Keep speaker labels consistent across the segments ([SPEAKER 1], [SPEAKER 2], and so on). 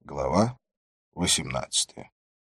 [SPEAKER 1] Глава 18.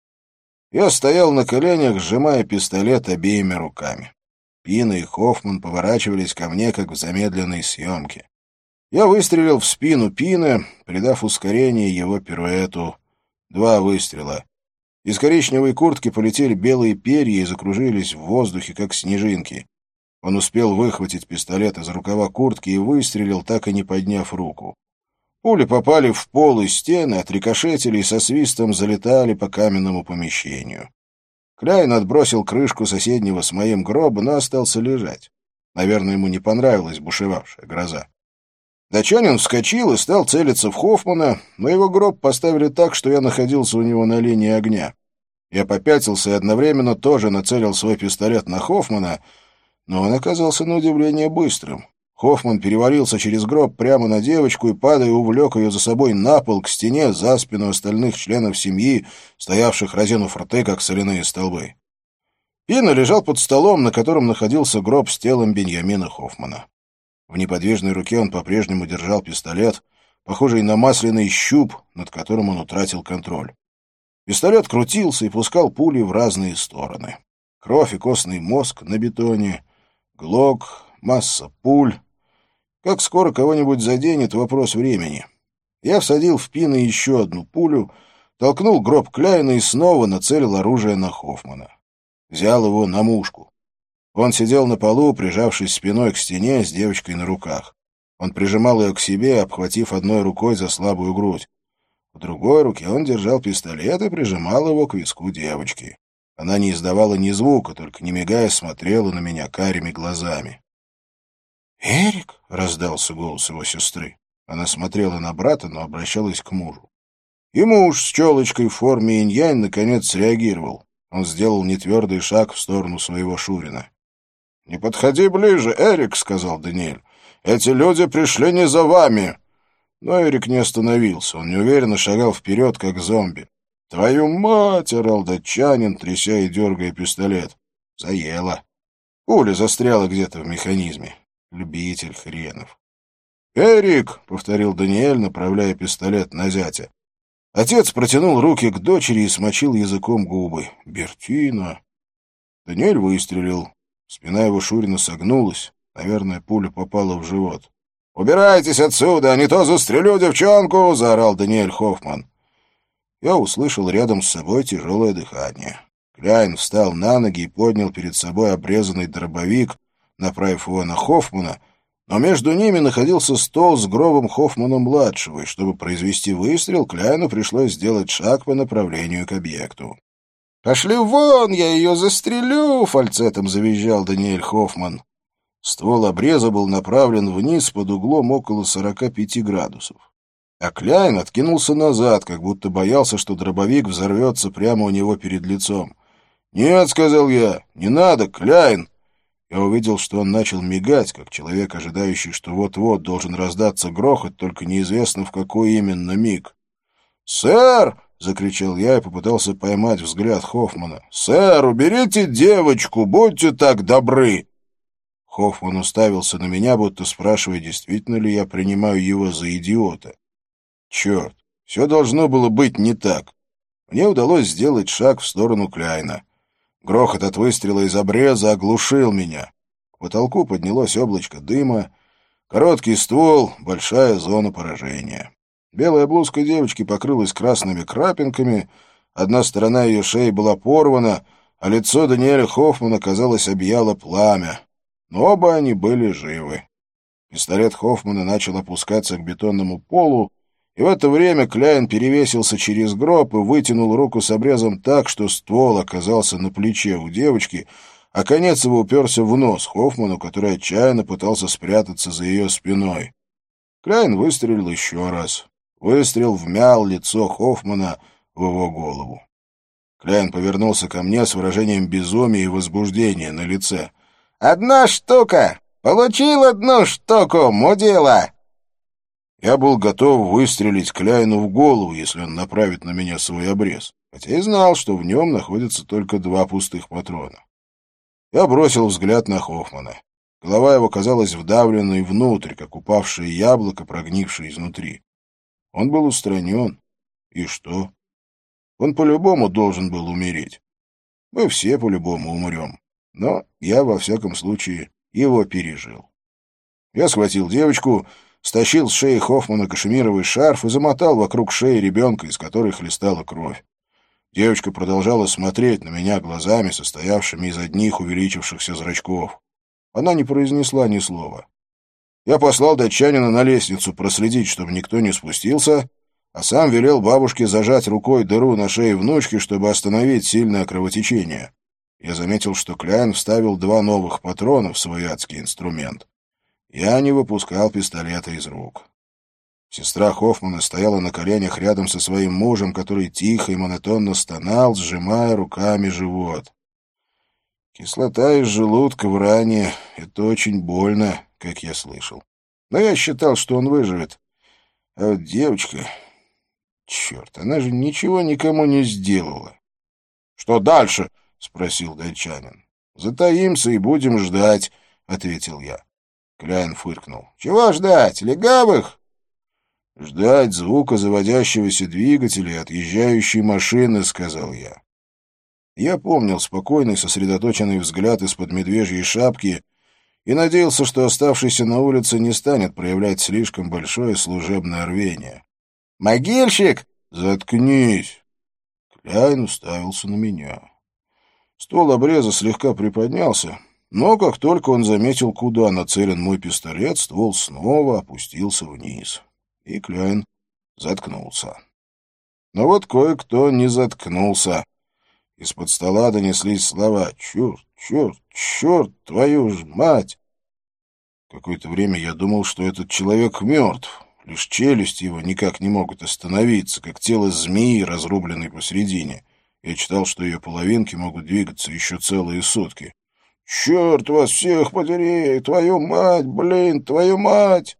[SPEAKER 1] Я стоял на коленях, сжимая пистолет обеими руками. Пина и Хоффман поворачивались ко мне, как в замедленной съемке. Я выстрелил в спину Пина, придав ускорение его пируэту. 2 выстрела. Из коричневой куртки полетели белые перья и закружились в воздухе, как снежинки. Он успел выхватить пистолет из рукава куртки и выстрелил, так и не подняв руку. Пули попали в пол и стены, отрикошетили и со свистом залетали по каменному помещению. Кляйн отбросил крышку соседнего с моим гроба, но остался лежать. Наверное, ему не понравилась бушевавшая гроза. Датчанин вскочил и стал целиться в Хоффмана, но его гроб поставили так, что я находился у него на линии огня. Я попятился и одновременно тоже нацелил свой пистолет на Хоффмана, но он оказался на удивление быстрым. Хоффман перевалился через гроб прямо на девочку и, падая, увлек ее за собой на пол к стене за спину остальных членов семьи, стоявших разинув рты, как соляные столбы. Пина лежал под столом, на котором находился гроб с телом Беньямина Хоффмана. В неподвижной руке он по-прежнему держал пистолет, похожий на масляный щуп, над которым он утратил контроль. Пистолет крутился и пускал пули в разные стороны. Кровь и костный мозг на бетоне, глок, масса пуль. Как скоро кого-нибудь заденет — вопрос времени. Я всадил в Пина еще одну пулю, толкнул гроб Кляйна и снова нацелил оружие на Хоффмана. Взял его на мушку. Он сидел на полу, прижавшись спиной к стене с девочкой на руках. Он прижимал ее к себе, обхватив одной рукой за слабую грудь. В другой руке он держал пистолет и прижимал его к виску девочки. Она не издавала ни звука, только, не мигая, смотрела на меня карими глазами. «Эрик!» — раздался голос его сестры. Она смотрела на брата, но обращалась к мужу. И муж с челочкой в форме инь-янь наконец среагировал. Он сделал нетвердый шаг в сторону своего Шурина. «Не подходи ближе, Эрик!» — сказал Даниэль. «Эти люди пришли не за вами!» Но Эрик не остановился. Он неуверенно шагал вперед, как зомби. «Твою мать!» — орал датчанин, тряся и дергая пистолет. Заело. Пуля застряла где-то в механизме. Любитель хренов. «Эрик!» — повторил Даниэль, направляя пистолет на зятя. Отец протянул руки к дочери и смочил языком губы. «Бертина!» Даниэль выстрелил. Спина его Шурина согнулась. Наверное, пуля попала в живот. «Убирайтесь отсюда, а не то застрелю девчонку!» — заорал Даниэль Хоффман. Я услышал рядом с собой тяжелое дыхание. Кляйн встал на ноги и поднял перед собой обрезанный дробовик, направив его на Хоффмана, но между ними находился стол с гробом Хоффмана-младшего, и чтобы произвести выстрел, Кляйну пришлось сделать шаг по направлению к объекту. «Пошли вон, я ее застрелю!» — фальцетом завизжал Даниэль Хоффман. Ствол обреза был направлен вниз под углом около 45 градусов. А Кляйн откинулся назад, как будто боялся, что дробовик взорвется прямо у него перед лицом. «Нет», — сказал я, — «не надо, Кляйн!» Я увидел, что он начал мигать, как человек, ожидающий, что вот-вот должен раздаться грохот, только неизвестно, в какой именно миг. «Сэр!» — закричал я и попытался поймать взгляд Хоффмана. «Сэр, уберите девочку, будьте так добры!» Хоффман уставился на меня, будто спрашивая, действительно ли я принимаю его за идиота. Черт, все должно было быть не так. Мне удалось сделать шаг в сторону Кляйна. Грохот от выстрела из обреза оглушил меня. К потолку поднялось облачко дыма. Короткий ствол, большая зона поражения. Белая блузка девочки покрылась красными крапинками, одна сторона ее шеи была порвана, а лицо Даниэля Хоффмана, казалось, объяло пламя. Но оба они были живы. Пистолет Хоффмана начал опускаться к бетонному полу, и в это время Кляйн перевесился через гроб и вытянул руку с обрезом так, что ствол оказался на плече у девочки, а конец его уперся в нос Хоффману, который отчаянно пытался спрятаться за ее спиной. Кляйн выстрелил еще раз. Выстрел вмял лицо Хоффмана в его голову. Кляйн повернулся ко мне с выражением безумия и возбуждения на лице. «Одна штука! Получил одну штуку, мудила!» Я был готов выстрелить Кляйну в голову, если он направит на меня свой обрез, хотя и знал, что в нем находятся только 2 пустых патрона. Я бросил взгляд на Хоффмана. Голова его казалась вдавленной внутрь, как упавшее яблоко, прогнившее изнутри. Он был устранен, И что? Он по-любому должен был умереть. Мы все по-любому умрем. Но я, во всяком случае, его пережил. Я схватил девочку, стащил с шеи Хоффмана кашемировый шарф и замотал вокруг шеи ребенка, из которой хлестала кровь. Девочка продолжала смотреть на меня глазами, состоявшими из одних увеличившихся зрачков. Она не произнесла ни слова. Я послал датчанина на лестницу проследить, чтобы никто не спустился, а сам велел бабушке зажать рукой дыру на шее внучки, чтобы остановить сильное кровотечение. Я заметил, что Кляйн вставил 2 новых патрона в свой адский инструмент. Я не выпускал пистолета из рук. Сестра Хоффмана стояла на коленях рядом со своим мужем, который тихо и монотонно стонал, сжимая руками живот. Кислота из желудка в ране — это очень больно, как я слышал. Но я считал, что он выживет. А вот девочка... Черт, она же ничего никому не сделала. — Что дальше? — спросил датчанин. — Затаимся и будем ждать, — ответил я. Кляйн фыркнул. — Чего ждать? Легавых? — Ждать звука заводящегося двигателя и отъезжающей машины, — сказал я. Я помнил спокойный, сосредоточенный взгляд из-под медвежьей шапки и надеялся, что оставшийся на улице не станет проявлять слишком большое служебное рвение. «Могильщик!» «Заткнись!» Кляйн уставился на меня. Ствол обреза слегка приподнялся, но как только он заметил, куда нацелен мой пистолет, ствол снова опустился вниз. И Кляйн заткнулся. Но вот кое-кто не заткнулся. Из-под стола донеслись слова «Черт, черт, черт, твою ж мать!». Какое-то время я думал, что этот человек мертв. Лишь челюсти его никак не могут остановиться, как тело змеи, разрубленной посередине. Я читал, что ее половинки могут двигаться еще целые сутки. «Черт вас всех подери! Твою мать, блин, твою мать!»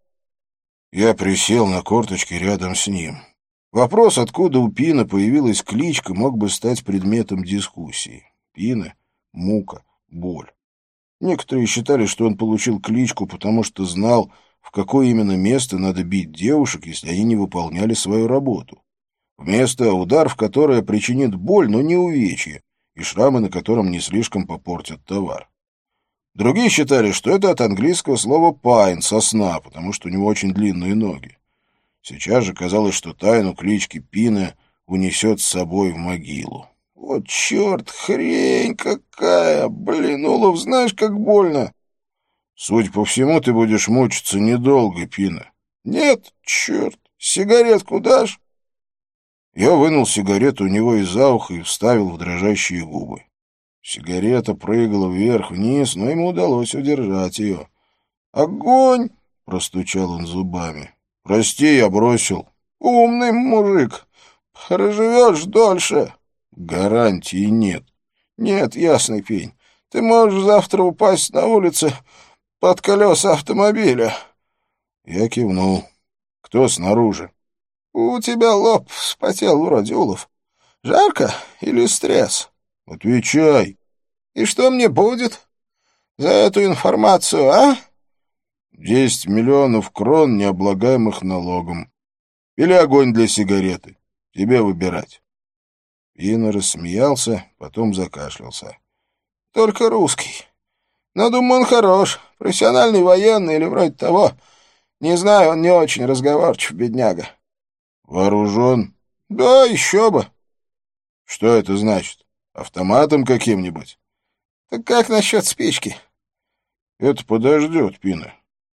[SPEAKER 1] Я присел на корточки рядом с ним. Вопрос, откуда у Пина появилась кличка, мог бы стать предметом дискуссии. Пина, мука, боль. Некоторые считали, что он получил кличку, потому что знал, в какое именно место надо бить девушек, если они не выполняли свою работу. Место, удар в которое причинит боль, но не увечье, и шрамы на котором не слишком попортят товар. Другие считали, что это от английского слова «пайн» — сосна, потому что у него очень длинные ноги. Сейчас же казалось, что тайну клички Пина унесет с собой в могилу. Вот черт, хрень какая! Блин, Улов, знаешь, как больно? Судя по всему, ты будешь мучиться недолго, Пина. Нет, черт, сигаретку дашь? Я вынул сигарету у него из-за уха и вставил в дрожащие губы. Сигарета прыгала вверх-вниз, но ему удалось удержать ее. «Огонь!» — простучал он зубами. «Прости, я бросил». «Умный мужик. Проживешь дольше». «Гарантии нет». «Нет, ясный пень. Ты можешь завтра упасть на улице под колеса автомобиля». Я кивнул. «Кто снаружи?» «У тебя лоб вспотел вроде, Улов. Жарко или стресс?» «Отвечай». «И что мне будет за эту информацию, а?» 10 миллионов крон, необлагаемых налогом. Или огонь для сигареты. Тебе выбирать. Пина рассмеялся, потом закашлялся. Только русский. Но, думаю, он хорош. Профессиональный военный или вроде того. Не знаю, он не очень разговорчив, бедняга. Вооружен? Да, еще бы. Что это значит? Автоматом каким-нибудь? Так как насчет спички? Это подождет, Пина.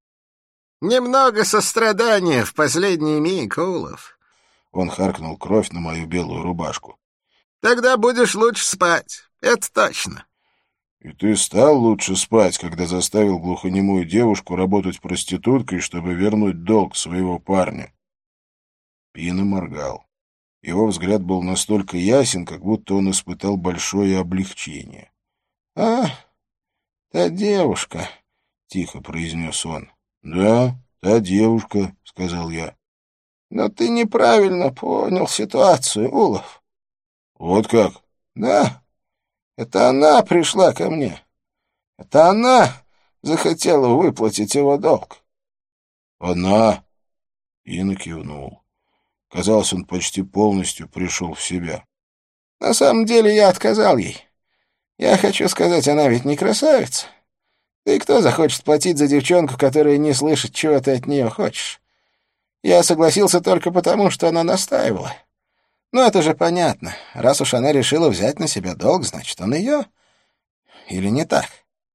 [SPEAKER 2] Немного сострадания в последний миг, Улов.
[SPEAKER 1] Он харкнул кровь на мою белую рубашку.
[SPEAKER 2] Тогда будешь лучше спать, это точно.
[SPEAKER 1] И ты стал лучше спать, когда заставил глухонемую девушку работать проституткой, чтобы вернуть долг своего парня. Пина моргал. Его взгляд был настолько ясен, как будто он испытал большое облегчение. — А, та девушка, — тихо произнес он. «Да, та девушка», — сказал я. «Но ты неправильно понял ситуацию, Улов». «Вот как?» «Да, это она пришла ко мне. Это она захотела выплатить его долг». «Она?» — Инна кивнул. Казалось, он почти полностью пришел в себя.
[SPEAKER 2] На самом деле я отказал ей. Я хочу сказать, она ведь не красавица. Да и кто захочет платить за девчонку, которая не слышит, чего ты от нее хочешь? Я согласился только потому, что она настаивала. Ну, это же понятно. Раз уж она решила взять на себя долг, значит, он ее. Или не так?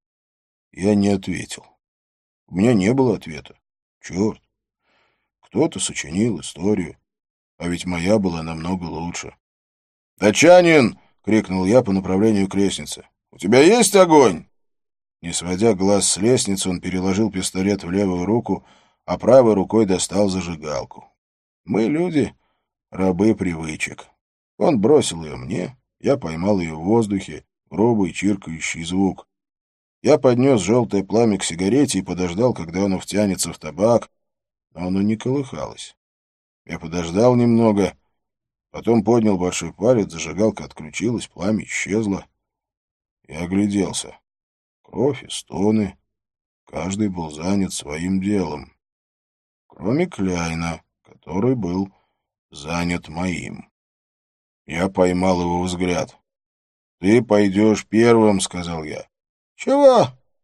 [SPEAKER 1] Я не ответил. У меня не было ответа. Черт. Кто-то сочинил историю, а ведь моя была намного лучше. «Датчанин!» — крикнул я по направлению к лестнице. «У тебя есть огонь?» Не сводя глаз с лестницы, он переложил пистолет в левую руку, а правой рукой достал зажигалку. Мы, люди, рабы привычек. Он бросил ее мне, я поймал ее в воздухе, грубый чиркающий звук. Я поднес желтое пламя к сигарете и подождал, когда оно втянется в табак, но оно не колыхалось. Я подождал немного, потом поднял большой палец, зажигалка отключилась, пламя исчезло. Я огляделся. Кровь и стоны. Каждый был занят своим делом. Кроме Кляйна, который был занят моим. Я поймал его взгляд. «Ты пойдешь первым», — сказал я.
[SPEAKER 2] Чего?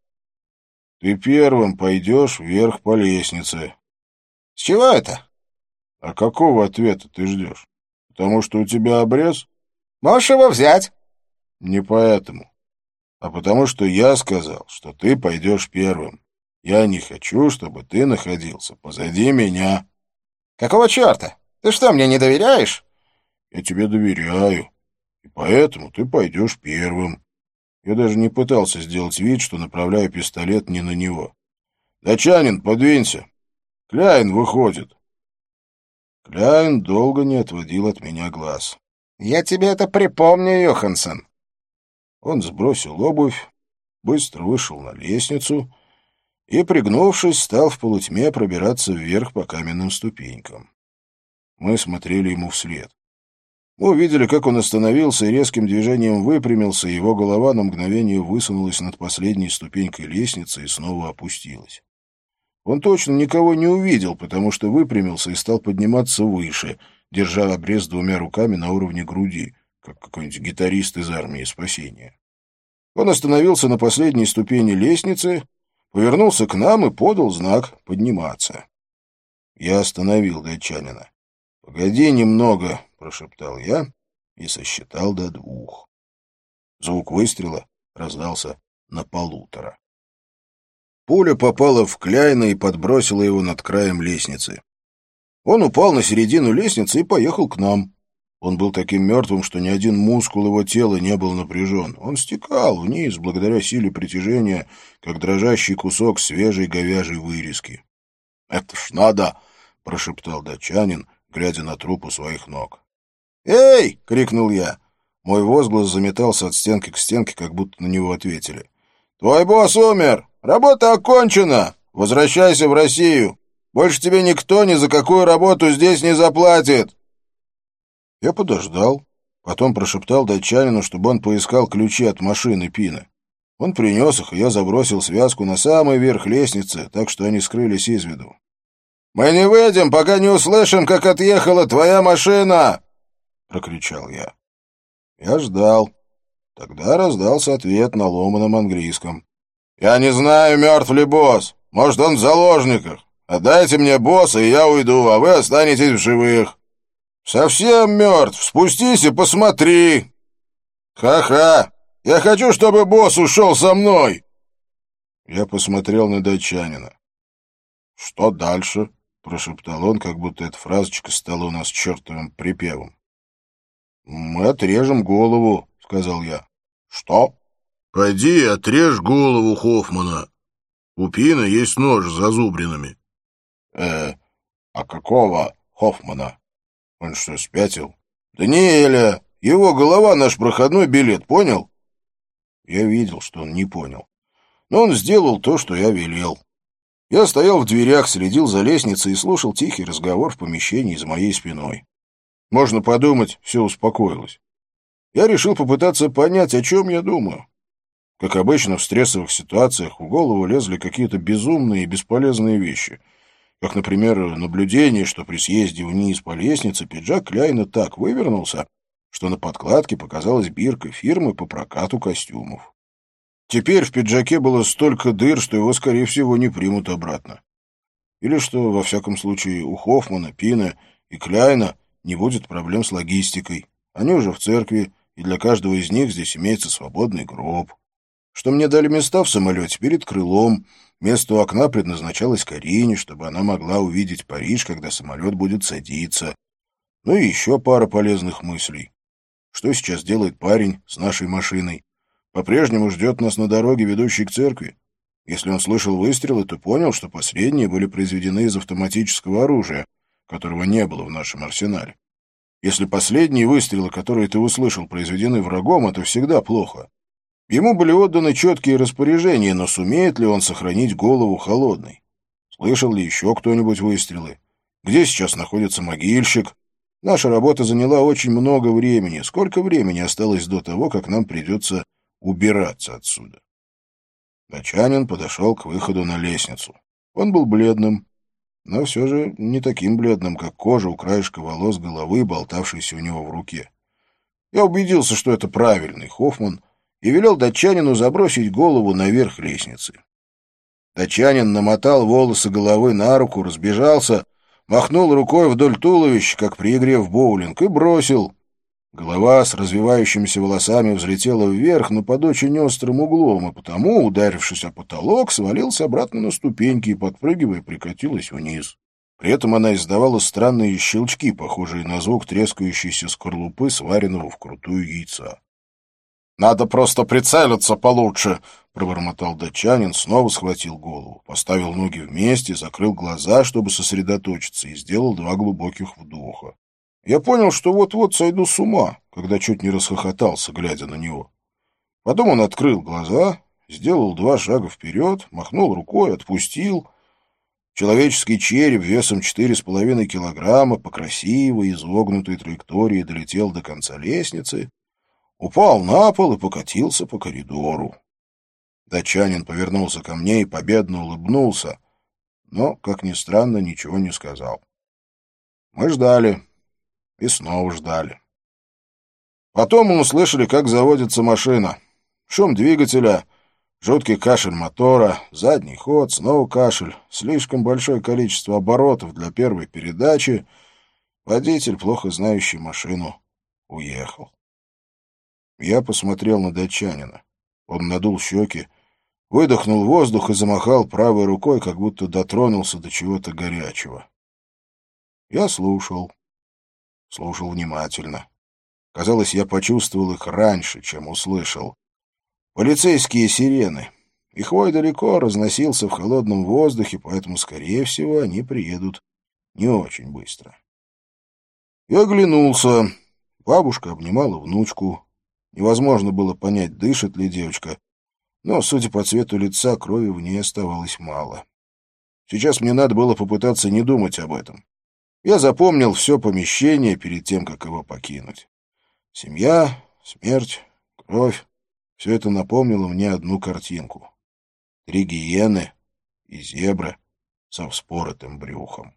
[SPEAKER 1] «Ты первым пойдешь вверх по лестнице».
[SPEAKER 2] С чего это?
[SPEAKER 1] «А какого ответа ты ждешь? Потому что у тебя обрез?»
[SPEAKER 2] Можешь его взять.
[SPEAKER 1] «Не поэтому, а потому что я сказал, что ты пойдешь первым. Я не хочу, чтобы ты находился позади меня».
[SPEAKER 2] Какого черта? Ты что, мне не доверяешь?
[SPEAKER 1] «Я тебе доверяю, и поэтому ты пойдешь первым». Я даже не пытался сделать вид, что направляю пистолет не на него. «Датчанин, подвинься! Кляйн выходит!» Кляйн долго не отводил от меня глаз.
[SPEAKER 2] Я тебе это припомню, Йоханссон.
[SPEAKER 1] Он сбросил обувь, быстро вышел на лестницу и, пригнувшись, стал в полутьме пробираться вверх по каменным ступенькам. Мы смотрели ему вслед. Мы увидели, как он остановился и резким движением выпрямился, его голова на мгновение высунулась над последней ступенькой лестницы и снова опустилась. Он точно никого не увидел, потому что выпрямился и стал подниматься выше, держа обрез двумя руками на уровне груди, как какой-нибудь гитарист из армии спасения. Он остановился на последней ступени лестницы, повернулся к нам и подал знак подниматься. Я остановил датчанина. «Погоди немного», — прошептал я и сосчитал до 2. Звук выстрела раздался на 1,5. Пуля попала в Кляйна и подбросила его над краем лестницы. Он упал на середину лестницы и поехал к нам. Он был таким мертвым, что ни один мускул его тела не был напряжен. Он стекал вниз благодаря силе притяжения, как дрожащий кусок свежей говяжьей вырезки. «Это ж надо!» — прошептал датчанин, глядя на труп у своих ног. «Эй!» — крикнул я. Мой возглас заметался от стенки к стенке, как будто на него ответили. «Твой босс умер! Работа окончена! Возвращайся в Россию! Больше тебе никто ни за какую работу здесь не заплатит!» Я подождал, потом прошептал датчанину, чтобы он поискал ключи от машины Пина. Он принес их, и я забросил связку на самый верх лестницы, так что они скрылись из виду. «Мы не выйдем, пока не услышим, как отъехала твоя машина!» — прокричал я. Я ждал. Тогда раздался ответ на ломаном английском. «Я не знаю, мертв ли босс. Может, он в заложниках. Отдайте мне босса, и я уйду, а вы останетесь в живых. Совсем мертв. Спустись и посмотри. Ха-ха. Я хочу, чтобы босс ушел со мной». Я посмотрел на датчанина. «Что дальше?» — прошептал он, как будто эта фразочка стала у нас чертовым припевом. «Мы отрежем голову», — сказал я. «Что?» «Пойди отрежь голову Хоффмана. У Пина есть нож с зазубринами». А какого Хоффмана? Он что, спятил?» «Даниэля! Его голова наш проходной билет, понял?» Я видел, что он не понял. Но он сделал то, что я велел. Я стоял в дверях, следил за лестницей и слушал тихий разговор в помещении за моей спиной. Можно подумать, все успокоилось. Я решил попытаться понять, о чем я думаю. Как обычно, в стрессовых ситуациях в голову лезли какие-то безумные и бесполезные вещи. Как, например, наблюдение, что при съезде вниз по лестнице пиджак Кляйна так вывернулся, что на подкладке показалась бирка фирмы по прокату костюмов. Теперь в пиджаке было столько дыр, что его, скорее всего, не примут обратно. Или что, во всяком случае, у Хоффмана, Пина и Кляйна не будет проблем с логистикой. Они уже в церкви, и для каждого из них здесь имеется свободный гроб. Что мне дали места в самолете перед крылом. Место у окна предназначалось Карине, чтобы она могла увидеть Париж, когда самолет будет садиться. Ну и еще пара полезных мыслей. Что сейчас делает парень с нашей машиной? По-прежнему ждет нас на дороге, ведущей к церкви. Если он слышал выстрелы, то понял, что последние были произведены из автоматического оружия, которого не было в нашем арсенале. Если последние выстрелы, которые ты услышал, произведены врагом, это всегда плохо. Ему были отданы четкие распоряжения, но сумеет ли он сохранить голову холодной? Слышал ли еще кто-нибудь выстрелы? Где сейчас находится могильщик? Наша работа заняла очень много времени. Сколько времени осталось до того, как нам придется убираться отсюда? Датчанин подошел к выходу на лестницу. Он был бледным, но все же не таким бледным, как кожа у краешка волос головы, болтавшейся у него в руке. Я убедился, что это правильный Хоффман, и велел датчанину забросить голову наверх лестницы. Датчанин намотал волосы головы на руку, разбежался, махнул рукой вдоль туловища, как при игре в боулинг, и бросил. Голова с развивающимися волосами взлетела вверх, но под очень острым углом, и потому, ударившись о потолок, свалился обратно на ступеньки и, подпрыгивая, прикатилась вниз. При этом она издавала странные щелчки, похожие на звук трескающейся скорлупы, сваренного вкрутую яйца. «Надо просто прицелиться получше», — пробормотал датчанин, снова схватил голову, поставил ноги вместе, закрыл глаза, чтобы сосредоточиться, и сделал 2 глубоких вдоха. Я понял, что вот-вот сойду с ума, когда чуть не расхохотался, глядя на него. Потом он открыл глаза, сделал 2 шага вперед, махнул рукой, отпустил. Человеческий череп весом 4,5 килограмма по красивой изогнутой траектории долетел до конца лестницы, упал на пол и покатился по коридору. Датчанин повернулся ко мне и победно улыбнулся, но, как ни странно, ничего не сказал. Мы ждали и снова ждали. Потом мы услышали, как заводится машина. Шум двигателя, жуткий кашель мотора, задний ход, снова кашель, слишком большое количество оборотов для первой передачи. Водитель, плохо знающий машину, уехал. Я посмотрел на датчанина. Он надул щеки, выдохнул воздух и замахал правой рукой, как будто дотронулся до чего-то горячего. Я слушал внимательно. Казалось, я почувствовал их раньше, чем услышал. Полицейские сирены. Их вой далеко разносился в холодном воздухе, поэтому, скорее всего, они приедут не очень быстро. Я оглянулся. Бабушка обнимала внучку. Невозможно было понять, дышит ли девочка, но, судя по цвету лица, крови в ней оставалось мало. Сейчас мне надо было попытаться не думать об этом. Я запомнил все помещение перед тем, как его покинуть. Семья, смерть, кровь — все это напомнило мне одну картинку. 3 гиены и зебра со вспоротым брюхом.